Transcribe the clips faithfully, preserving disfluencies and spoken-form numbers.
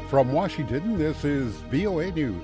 From Washington, this is V O A News.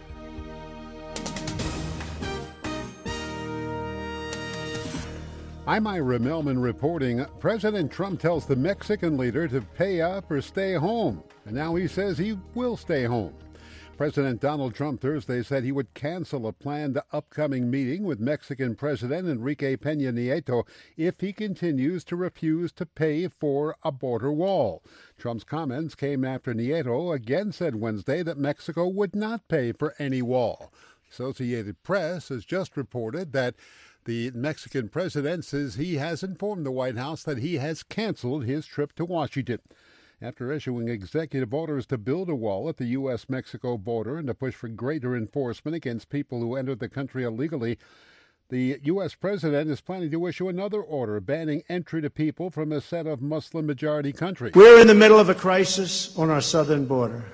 I'm Ira Melman reporting. President Trump tells the Mexican leader to pay up or stay home, and now he says he will stay home. President Donald Trump Thursday said he would cancel a planned upcoming meeting with Mexican President Enrique Peña Nieto if he continues to refuse to pay for a border wall. Trump's comments came after Nieto again said Wednesday that Mexico would not pay for any wall. Associated Press has just reported that the Mexican president says he has informed the White House that he has canceled his trip to Washington. After issuing executive orders to build a wall at the U S Mexico border and to push for greater enforcement against people who entered the country illegally, the U S president is planning to issue another order banning entry to people from a set of Muslim-majority countries. We're in the middle of a crisis on our southern border.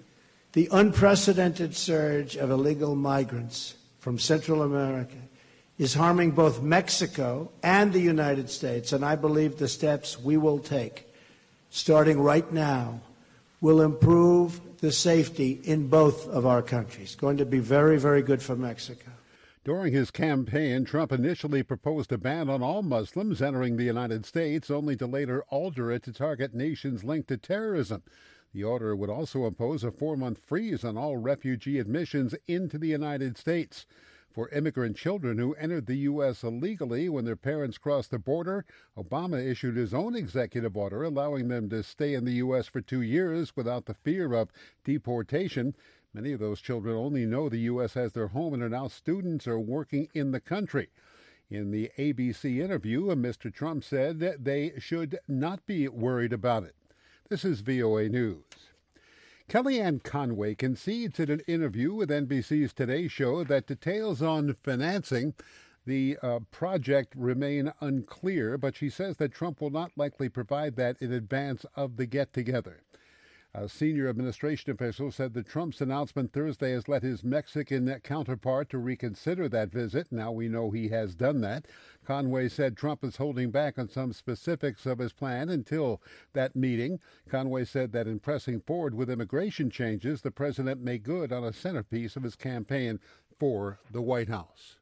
The unprecedented surge of illegal migrants from Central America is harming both Mexico and the United States, and I believe the steps we will take starting right now, will improve the safety in both of our countries. Going to be very, very good for Mexico. During his campaign, Trump initially proposed a ban on all Muslims entering the United States, only to later alter it to target nations linked to terrorism. The order would also impose a four-month freeze on all refugee admissions into the United States. For immigrant children who entered the U S illegally when their parents crossed the border, Obama issued his own executive order allowing them to stay in the U S for two years without the fear of deportation. Many of those children only know the U S as their home and are now students or working in the country. In the A B C interview, Mister Trump said that they should not be worried about it. This is V O A News. Kellyanne Conway concedes in an interview with N B C's Today Show that details on financing the uh, project remain unclear, but she says that Trump will not likely provide that in advance of the get-together. A senior administration official said that Trump's announcement Thursday has led his Mexican counterpart to reconsider that visit. Now we know he has done that. Conway said Trump is holding back on some specifics of his plan until that meeting. Conway said that in pressing forward with immigration changes, the president made good on a centerpiece of his campaign for the White House.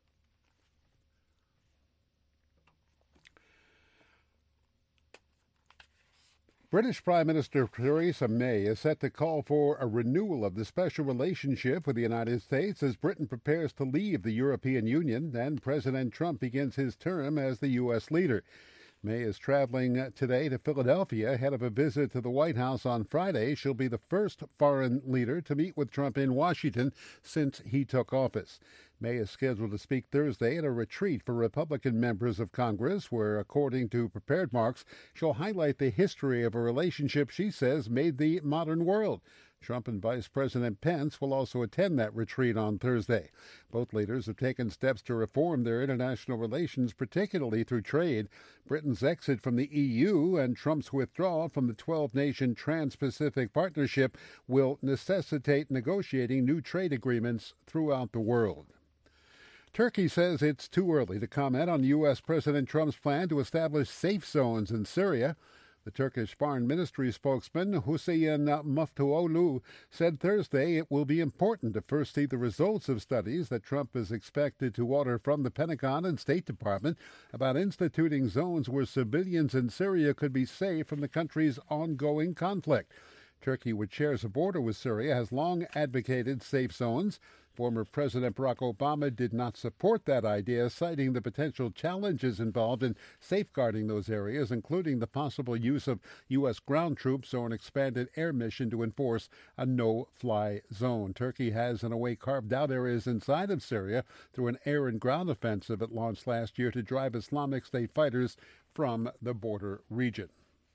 British Prime Minister Theresa May is set to call for a renewal of the special relationship with the United States as Britain prepares to leave the European Union and President Trump begins his term as the U S leader. May is traveling today to Philadelphia ahead of a visit to the White House on Friday. She'll be the first foreign leader to meet with Trump in Washington since he took office. May is scheduled to speak Thursday at a retreat for Republican members of Congress where, according to Prepared Marks, she'll highlight the history of a relationship she says made the modern world. Trump and Vice President Pence will also attend that retreat on Thursday. Both leaders have taken steps to reform their international relations, particularly through trade. Britain's exit from the E U and Trump's withdrawal from the twelve-nation Trans-Pacific Partnership will necessitate negotiating new trade agreements throughout the world. Turkey says it's too early to comment on U S. President Trump's plan to establish safe zones in Syria. The Turkish Foreign Ministry spokesman Hüseyin Muftuoğlu said Thursday it will be important to first see the results of studies that Trump is expected to order from the Pentagon and State Department about instituting zones where civilians in Syria could be safe from the country's ongoing conflict. Turkey, which shares a border with Syria, has long advocated safe zones. Former President Barack Obama did not support that idea, citing the potential challenges involved in safeguarding those areas, including the possible use of U S ground troops or an expanded air mission to enforce a no-fly zone. Turkey has, in a way, carved out areas inside of Syria through an air and ground offensive it launched last year to drive Islamic State fighters from the border region.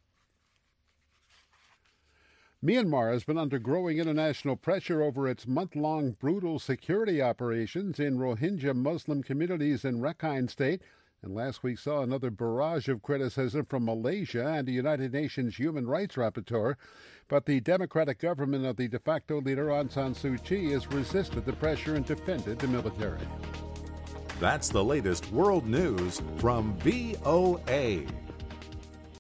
Myanmar has been under growing international pressure over its month-long brutal security operations in Rohingya Muslim communities in Rakhine State, and last week saw another barrage of criticism from Malaysia and the United Nations Human Rights Rapporteur. But the democratic government of the de facto leader Aung San Suu Kyi has resisted the pressure and defended the military. That's the latest world news from V O A.